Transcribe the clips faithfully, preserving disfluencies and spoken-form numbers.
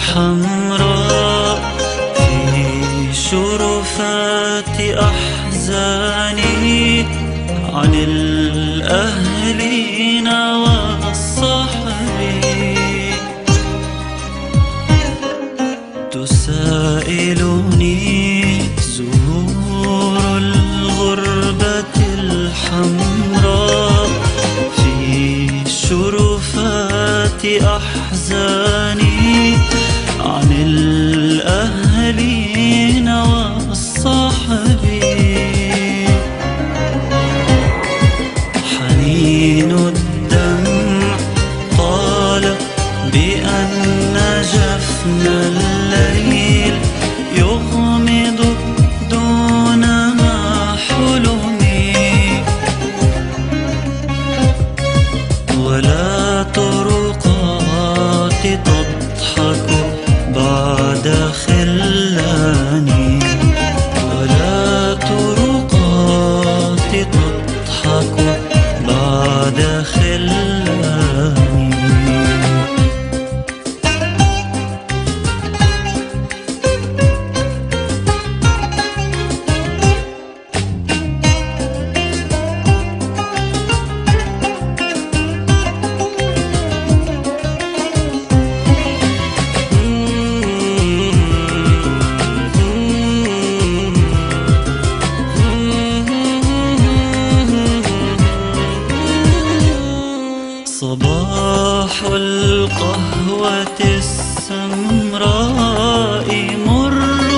الحمراء في شرفات أحزاني عن الأهلين والصحب تسائلني زهور الغربة الحمراء في شرفات أحزاني عن الأهلين والصحب حنين الدمع قال بأن جفن الليل يغمض دون ما حلمي ولا طرقات تضحك بعد خلاني ولا طرقات تضحك بعد خلاني صباح القهوة السمراء مر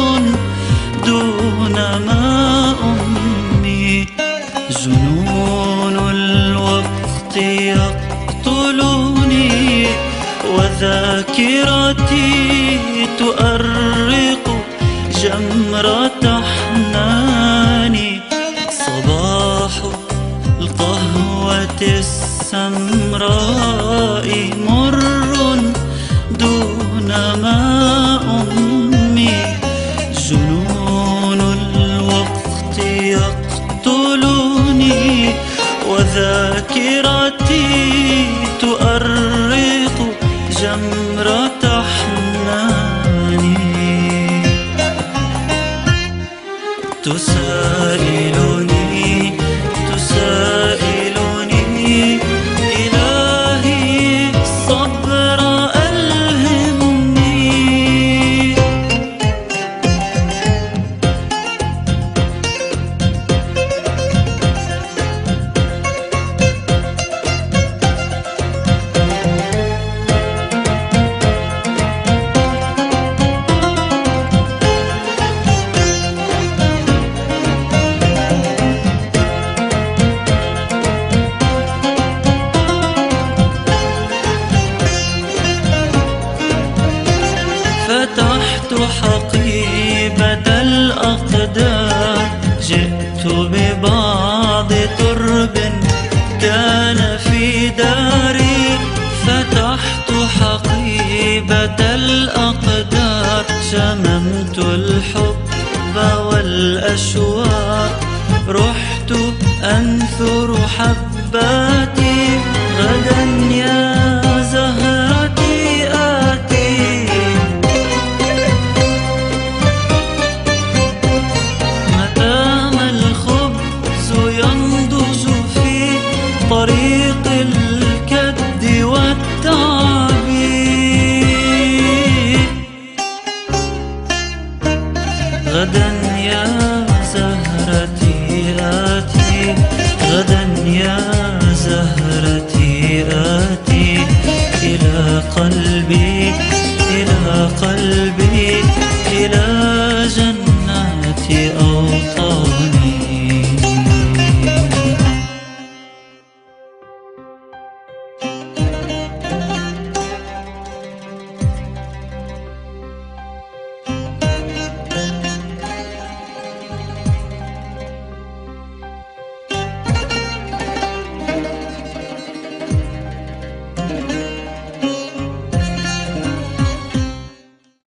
دون ما أمي جنون الوقت يقتلني وذاكرتي تؤرق جمرة حناني صباح القهوة السمراء مر دون ما أمي جنون الوقت يقتلني وذاكرتي تؤرق جمرة حناني تسائلني تسائلني إلهي الصبر ألهمني فتحت حقيبة الأقدار جئت ببعض ترب كان في داري فتحت حقيبة الأقدار شممت الحب والأشواق رحت أنثر حباتي غدا يا زهرتي آتي طريق الكد والتعب غدا يا زهرتي آتي غدا يا زهرتي آتي إلى قلبي إلى قلبي إلى